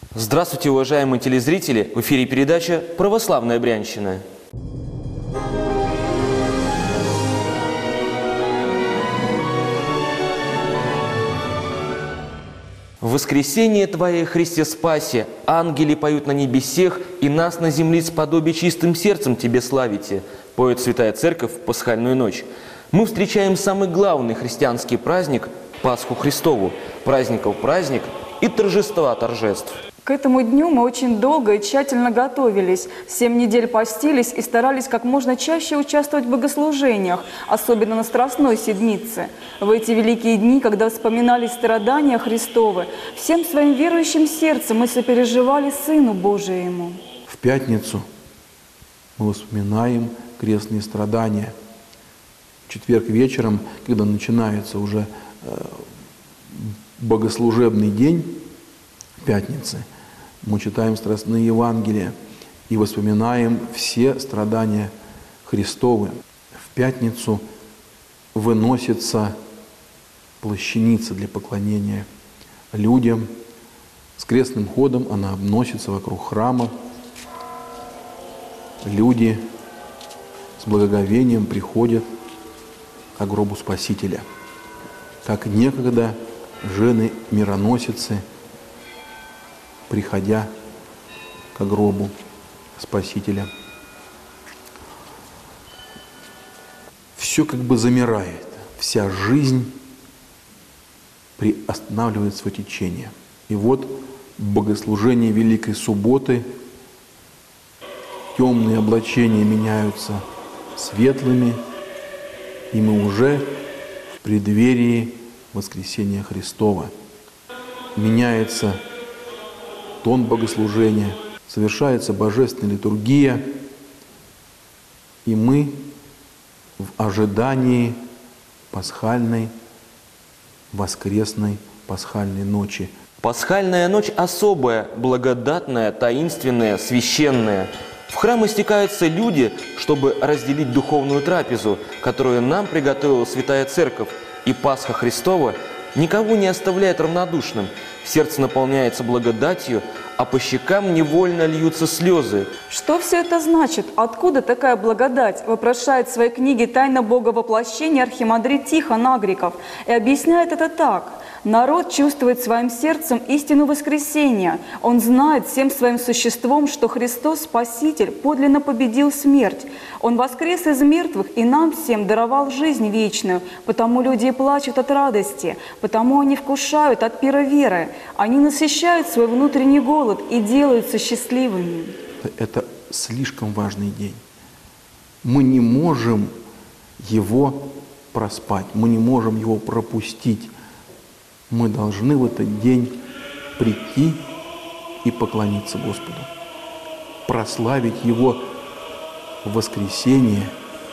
Здравствуйте, уважаемые телезрители! В эфире передача «Православная Брянщина». В воскресение Твое, Христе, спаси, ангели поют на небесех, и нас на земле сподоби чистым сердцем Тебе славите, поет Святая Церковь в пасхальную ночь. Мы встречаем самый главный христианский праздник – Пасху Христову, праздников праздник и торжества торжеств. К этому дню мы очень долго и тщательно готовились. 7 недель постились и старались как можно чаще участвовать в богослужениях, особенно на Страстной Седмице. В эти великие дни, когда вспоминались страдания Христовы, всем своим верующим сердцем мы сопереживали Сыну Божиему. В пятницу мы вспоминаем крестные страдания. В четверг вечером, когда начинается уже богослужебный день, пятницы, мы читаем страстные Евангелия и вспоминаем все страдания Христовы. В пятницу выносится плащаница для поклонения людям. С крестным ходом она обносится вокруг храма. Люди с благоговением приходят к гробу Спасителя. Как некогда жены-мироносицы, приходя к гробу Спасителя. Все как бы замирает, вся жизнь приостанавливает свое течение. И вот богослужение Великой Субботы, темные облачения меняются светлыми, и мы уже в преддверии воскресения Христова. Меняется тон богослужения, совершается божественная литургия, и мы в ожидании пасхальной, воскресной пасхальной ночи. Пасхальная ночь особая, благодатная, таинственная, священная. В храм стекаются люди, чтобы разделить духовную трапезу, которую нам приготовила Святая Церковь, и Пасха Христова никого не оставляет равнодушным. Сердце наполняется благодатью, а по щекам невольно льются слезы. Что все это значит? Откуда такая благодать? Вопрошает в своей книге «Тайна Бога воплощения» архимандрит Тихон Агриков и объясняет это так. Народ чувствует своим сердцем истину воскресения. Он знает всем своим существом, что Христос, Спаситель, подлинно победил смерть. Он воскрес из мертвых и нам всем даровал жизнь вечную. Потому люди и плачут от радости, потому они вкушают от пира веры. Они насыщают свой внутренний голод и делаются счастливыми. Это слишком важный день. Мы не можем его проспать, мы не можем его пропустить. Мы должны в этот день прийти и поклониться Господу, прославить Его в воскресение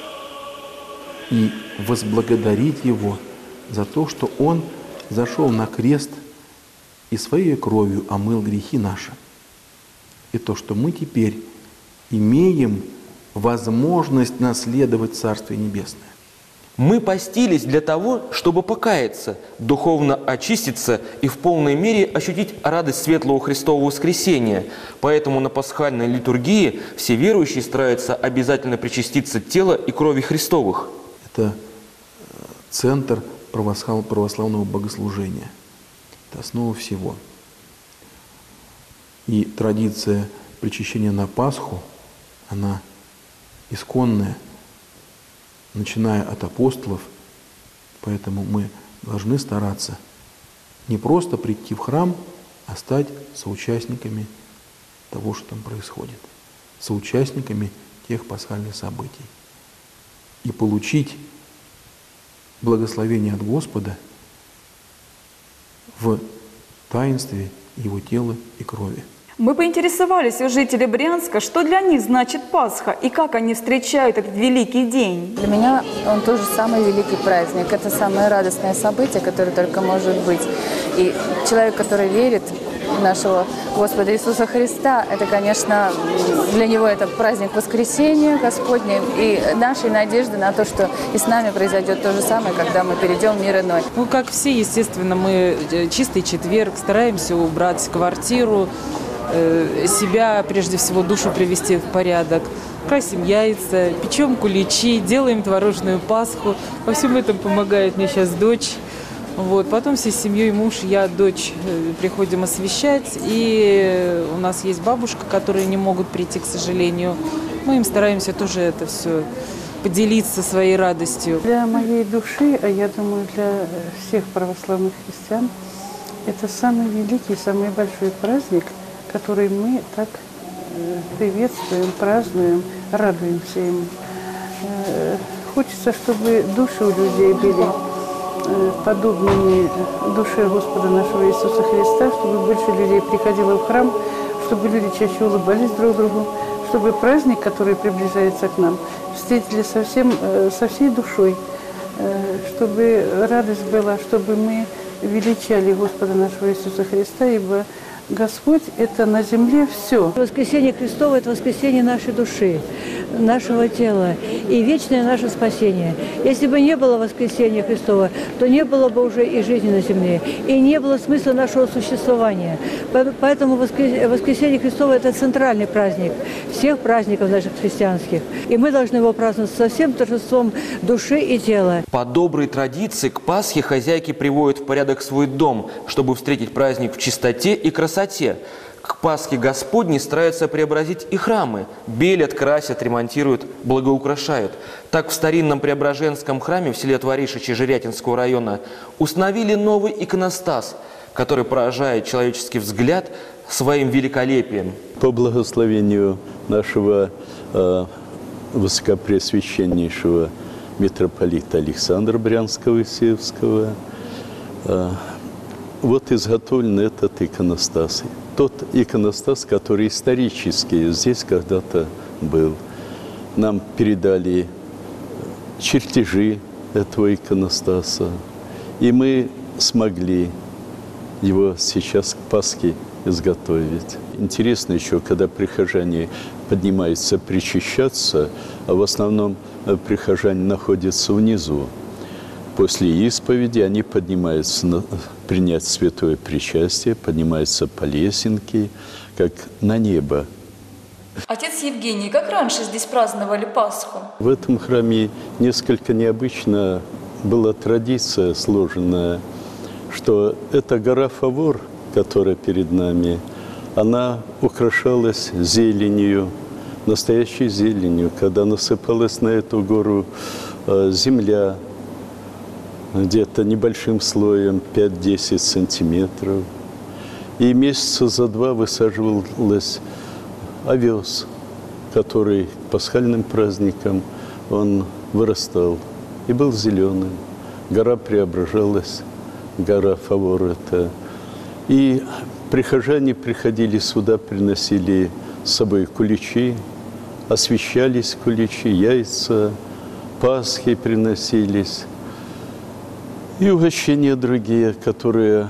и возблагодарить Его за то, что Он зашел на крест и своей кровью омыл грехи наши. И то, что мы теперь имеем возможность наследовать Царствие Небесное. Мы постились для того, чтобы покаяться, духовно очиститься и в полной мере ощутить радость светлого Христового воскресения. Поэтому на пасхальной литургии все верующие стараются обязательно причаститься тела и крови Христовых. Это центр православного богослужения. Это основа всего. И традиция причащения на Пасху, она исконная, начиная от апостолов, поэтому мы должны стараться не просто прийти в храм, а стать соучастниками того, что там происходит, соучастниками тех пасхальных событий и получить благословение от Господа в таинстве Его тела и крови. Мы поинтересовались у жителей Брянска, что для них значит Пасха и как они встречают этот великий день. Для меня он тоже самый великий праздник. Это самое радостное событие, которое только может быть. И человек, который верит в нашего Господа Иисуса Христа, это, конечно, для него это праздник воскресения Господня и нашей надежды на то, что и с нами произойдет то же самое, когда мы перейдем в мир иной. Ну, как все, естественно, мы чистый четверг стараемся убрать квартиру, себя, прежде всего, душу привести в порядок. Красим яйца, печем куличи, делаем творожную Пасху. Во всем этом помогает мне сейчас дочь. Вот. Потом всей семьей муж, я, дочь приходим освещать. И у нас есть бабушка, которые не могут прийти, к сожалению. Мы им стараемся тоже это все поделиться своей радостью. Для моей души, а я думаю, для всех православных христиан, это самый великий, самый большой праздник, который мы так приветствуем, празднуем, радуемся ему. Хочется, чтобы души у людей были подобными душе Господа нашего Иисуса Христа, чтобы больше людей приходило в храм, чтобы люди чаще улыбались друг другу, чтобы праздник, который приближается к нам, встретили со всей душой, чтобы радость была, чтобы мы величали Господа нашего Иисуса Христа, ибо Господь – это на земле все. Воскресение Христово – это воскресение нашей души, нашего тела и вечное наше спасение. Если бы не было воскресения Христова, то не было бы уже и жизни на земле, и не было смысла нашего существования. Поэтому воскресение Христово – это центральный праздник всех праздников наших христианских. И мы должны его праздновать со всем торжеством души и тела. По доброй традиции к Пасхе хозяйки приводят в порядок свой дом, чтобы встретить праздник в чистоте и красоте. К Пасхе Господней стараются преобразить и храмы. Белят, красят, ремонтируют, благоукрашают. Так в старинном Преображенском храме в селе Творишичи Жирятинского района установили новый иконостас, который поражает человеческий взгляд своим великолепием. По благословению нашего высокопреосвященнейшего митрополита Александра Брянского и Севского, вот изготовлен этот иконостас. Тот иконостас, который исторически здесь когда-то был. Нам передали чертежи этого иконостаса, и мы смогли его сейчас к Пасхе изготовить. Интересно еще, когда прихожане поднимаются причащаться, а в основном прихожане находятся внизу. После исповеди они поднимаются принять святое причастие, поднимаются по лесенке, как на небо. Отец Евгений, как раньше здесь праздновали Пасху? В этом храме несколько необычно была традиция сложенная, что эта гора Фавор, которая перед нами, она украшалась зеленью, настоящей зеленью, когда насыпалась на эту гору земля, где-то небольшим слоем 5-10 сантиметров. И месяца за 2 высаживалась овес, который к пасхальным праздникам он вырастал и был зеленым. Гора преображалась, гора Фавор это. И прихожане приходили сюда, приносили с собой куличи, освещались куличи, яйца, пасхи приносились. И угощения другие, которые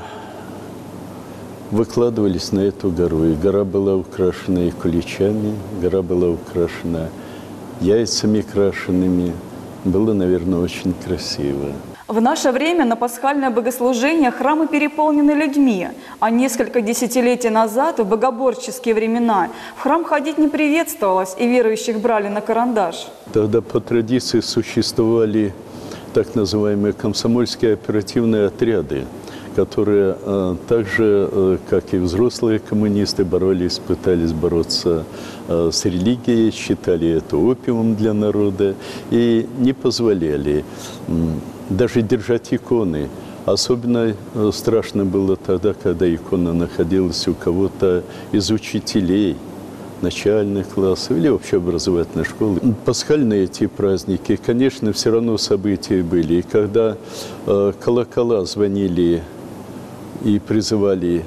выкладывались на эту гору. И гора была украшена и куличами, гора была украшена яйцами крашенными. Было, наверное, очень красиво. В наше время на пасхальное богослужение храмы переполнены людьми, а несколько десятилетий назад, в богоборческие времена, в храм ходить не приветствовалось, и верующих брали на карандаш. Тогда по традиции существовали так называемые комсомольские оперативные отряды, которые так же, как и взрослые коммунисты, пытались бороться с религией, считали это опиумом для народа и не позволяли даже держать иконы. Особенно страшно было тогда, когда икона находилась у кого-то из учителей начальных классов или общеобразовательной школы. Пасхальные эти праздники, конечно, все равно события были. И когда колокола звонили и призывали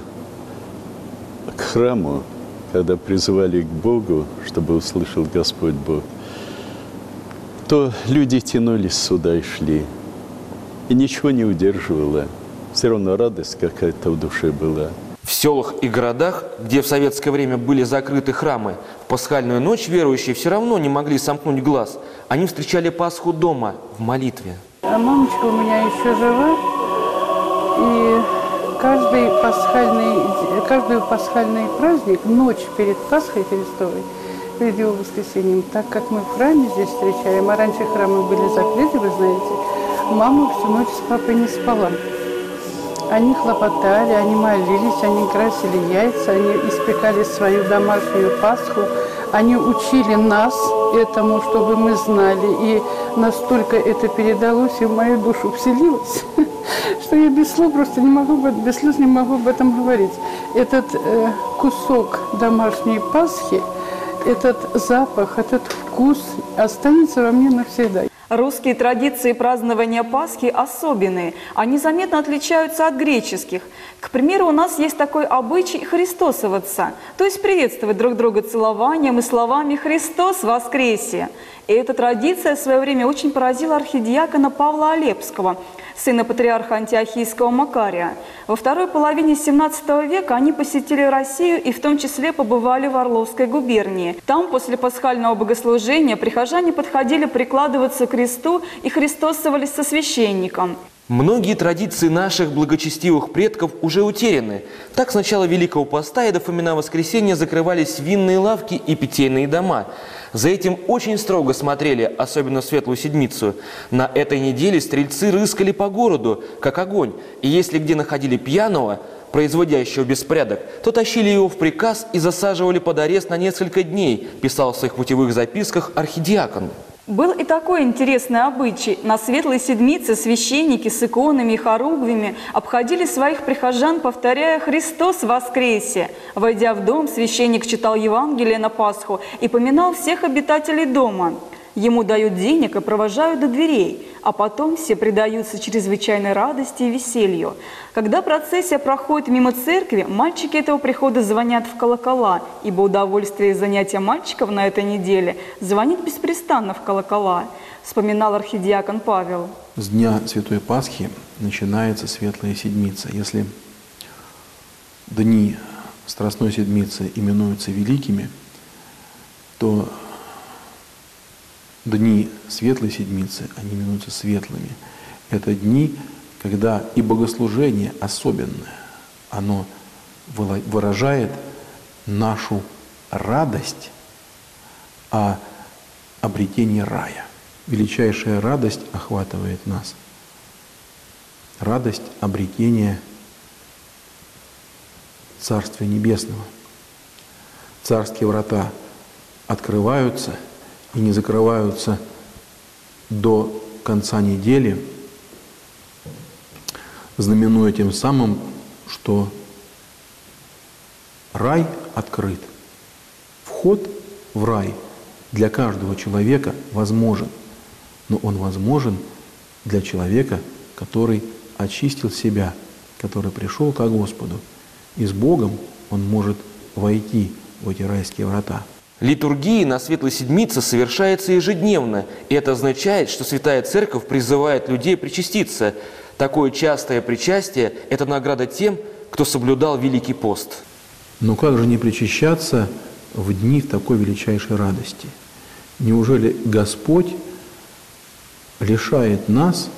к храму, когда призывали к Богу, чтобы услышал Господь Бог, то люди тянулись сюда и шли. И ничего не удерживало. Все равно радость какая-то в душе была. В селах и городах, где в советское время были закрыты храмы, в пасхальную ночь верующие все равно не могли сомкнуть глаз. Они встречали Пасху дома, в молитве. А мамочка у меня еще жива, и каждый пасхальный праздник, ночь перед Пасхой Христовой, перед его воскресением, так как мы в храме здесь встречаем, а раньше храмы были закрыты, вы знаете, мама всю ночь с папой не спала. Они хлопотали, они молились, они красили яйца, они испекали свою домашнюю Пасху, они учили нас этому, чтобы мы знали, и настолько это передалось и в мою душу вселилось, что я без слов просто не могу, без слез не могу об этом говорить. Этот кусок домашней Пасхи, этот запах, этот вкус останется во мне навсегда. Русские традиции празднования Пасхи особенные. Они заметно отличаются от греческих. К примеру, у нас есть такой обычай христосоваться, то есть приветствовать друг друга целованием и словами «Христос воскресе!». И эта традиция в свое время очень поразила архидиакона Павла Олепского, сына патриарха антиохийского Макария. Во второй половине XVII века они посетили Россию и в том числе побывали в Орловской губернии. Там после пасхального богослужения прихожане подходили прикладываться к кресту и христосовались со священником. Многие традиции наших благочестивых предков уже утеряны. Так с начала Великого Поста и до Фомина Воскресения закрывались винные лавки и питейные дома. За этим очень строго смотрели, особенно в Светлую Седмицу. На этой неделе стрельцы рыскали по городу, как огонь. И если где находили пьяного, производящего беспорядок, то тащили его в приказ и засаживали под арест на несколько дней, писал в своих путевых записках архидиакон. Был и такой интересный обычай. На Светлой Седмице священники с иконами и хоругвями обходили своих прихожан, повторяя «Христос воскресе!». Войдя в дом, священник читал Евангелие на Пасху и поминал всех обитателей дома. Ему дают денег и провожают до дверей, а потом все предаются чрезвычайной радости и веселью. Когда процессия проходит мимо церкви, мальчики этого прихода звонят в колокола, ибо удовольствие и занятия мальчиков на этой неделе звонит беспрестанно в колокола, вспоминал архидиакон Павел. С дня Святой Пасхи начинается Светлая Седмица. Если дни Страстной Седмицы именуются великими, то дни Светлой Седмицы, они именуются светлыми. Это дни, когда и богослужение особенное, оно выражает нашу радость о обретении рая. Величайшая радость охватывает нас. Радость обретения Царствия Небесного. Царские врата открываются и не закрываются до конца недели, знаменуя тем самым, что рай открыт. Вход в рай для каждого человека возможен, но он возможен для человека, который очистил себя, который пришел ко Господу. И с Богом он может войти в эти райские врата. Литургия на Светлой Седмице совершается ежедневно, и это означает, что Святая Церковь призывает людей причаститься. Такое частое причастие – это награда тем, кто соблюдал Великий пост. Но как же не причащаться в дни такой величайшей радости? Неужели Господь лишает нас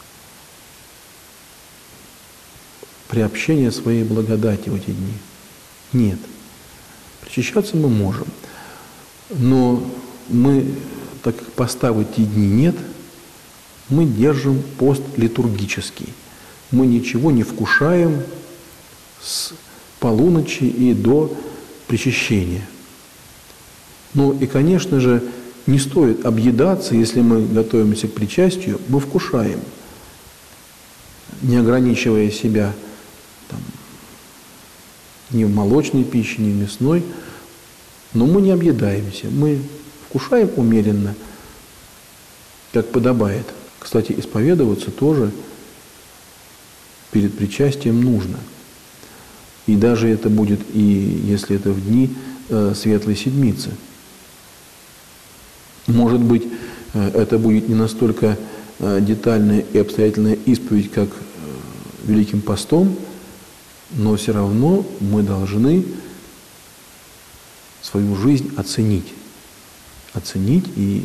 приобщения своей благодати в эти дни? Нет. Причащаться мы можем. Но мы, так как поста в эти дни нет, мы держим пост литургический. Мы ничего не вкушаем с полуночи и до причащения. Ну и, конечно же, не стоит объедаться, если мы готовимся к причастию, мы вкушаем, не ограничивая себя ни в молочной пище, ни в мясной. Но мы не объедаемся, мы вкушаем умеренно, как подобает. Кстати, исповедоваться тоже перед причастием нужно. И даже это будет, и если это в дни Светлой Седмицы. Может быть, это будет не настолько детальная и обстоятельная исповедь, как Великим постом, но все равно мы должны свою жизнь оценить и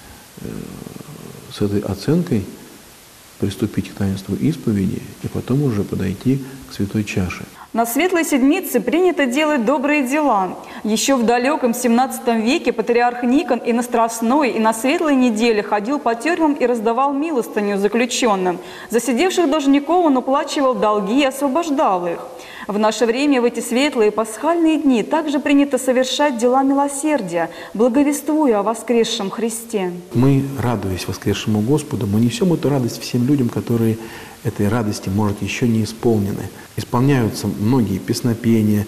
с этой оценкой приступить к таинству исповеди и потом уже подойти к святой чаше. На Светлой Седмице принято делать добрые дела. Еще в далеком 17 веке патриарх Никон и на Страстной, и на Светлой неделе ходил по тюрьмам и раздавал милостыню заключенным. Засидевших должников он уплачивал долги и освобождал их. В наше время, в эти светлые пасхальные дни, также принято совершать дела милосердия, благовествуя о воскресшем Христе. Мы, радуясь воскресшему Господу, мы несем эту радость всем людям, которые этой радости, может, еще не исполнены. Исполняются многие песнопения,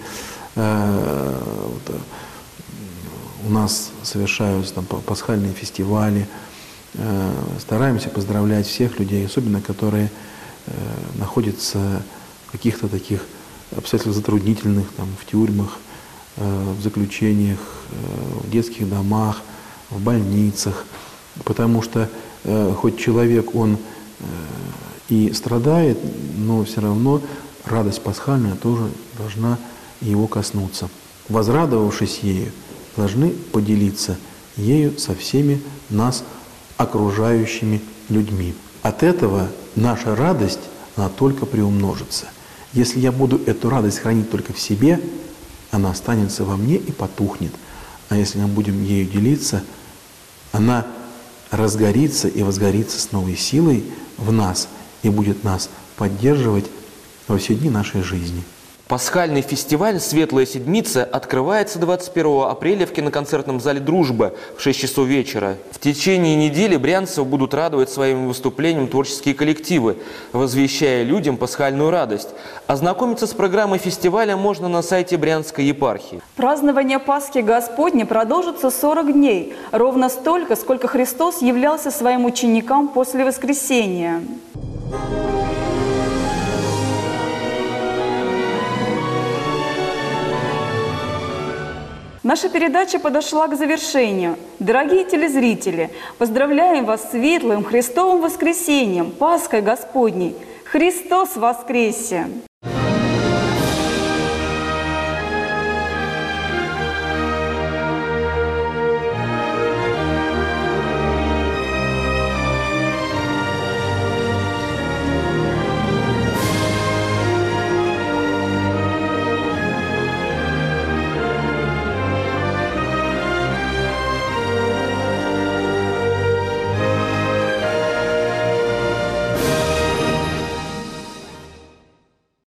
у нас совершаются там пасхальные фестивали. Стараемся поздравлять всех людей, особенно которые находятся в каких-то таких обстоятельствах затруднительных, там, в тюрьмах, в заключениях, в детских домах, в больницах. Потому что хоть человек, он и страдает, но все равно радость пасхальная тоже должна его коснуться. Возрадовавшись ею, должны поделиться ею со всеми нас окружающими людьми. От этого наша радость, она только приумножится. Если я буду эту радость хранить только в себе, она останется во мне и потухнет. А если мы будем ею делиться, она разгорится и возгорится с новой силой в нас и будет нас поддерживать во все дни нашей жизни. Пасхальный фестиваль «Светлая Седмица» открывается 21 апреля в киноконцертном зале «Дружба» в 6 часов вечера. В течение недели брянцев будут радовать своим выступлением творческие коллективы, возвещая людям пасхальную радость. Ознакомиться с программой фестиваля можно на сайте Брянской епархии. Празднование Пасхи Господней продолжится 40 дней, ровно столько, сколько Христос являлся своим ученикам после воскресения. Наша передача подошла к завершению. Дорогие телезрители, поздравляем вас с светлым Христовым воскресением, Пасхой Господней. Христос воскресе!